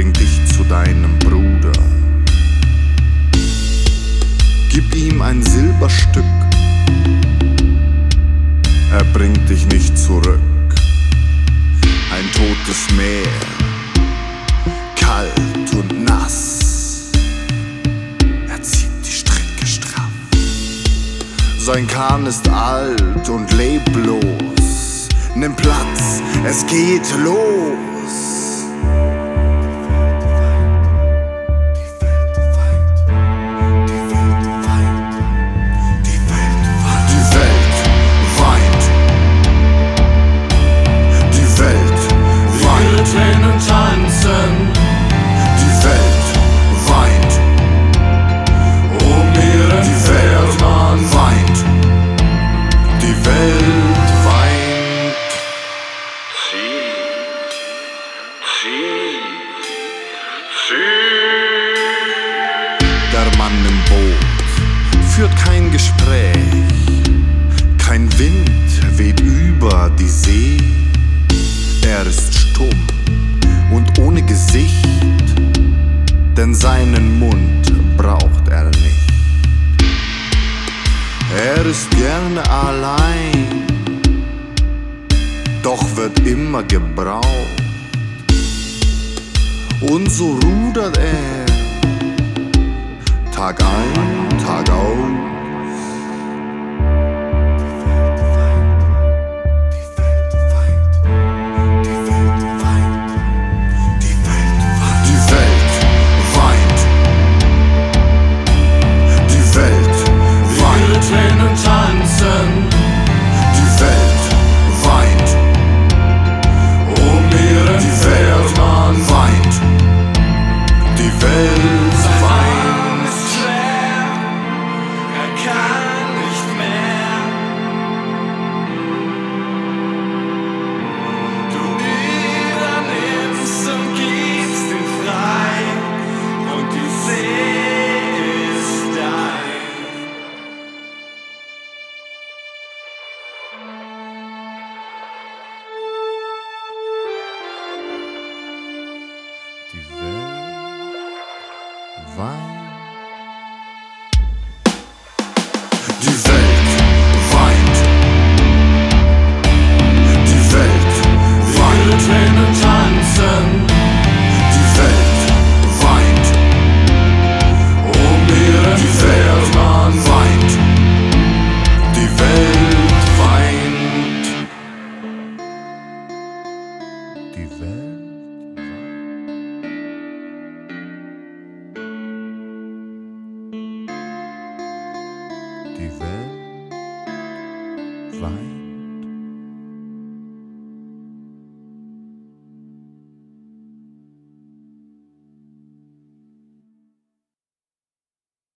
bringt dich zu deinem Bruder. Gib ihm ein Silberstück, er bringt dich nicht zurück. Ein totes Meer, kalt und nass, er zieht die Strecke straff. Sein Kahn ist alt und leblos, nimm Platz, es geht los. Tränen tanzen, Die Welt weint, ihren Fährmann weint, die Welt weint. Der Mann im Boot führt kein Gespräch, kein Wind weht über die See. Er ist stumm und ohne Gesicht, denn seinen Mund braucht er nicht. Er ist gerne allein, doch wird immer gebraucht. Und so rudert er Tag ein, Tag aus. Tränen tanzen, Die Welt weint, ihren Fährmann weint, die Welt weint. ist schwer, er kann nicht mehr. Du übernimmst und gibst ihn frei und die See ist dein. Die Welt weint. Die Welt weint. Die Welt weint. Tränen tanzen, Die Welt weint. ihren Fährmann weint. Die Welt weint. Die Welt. Die Welt weint.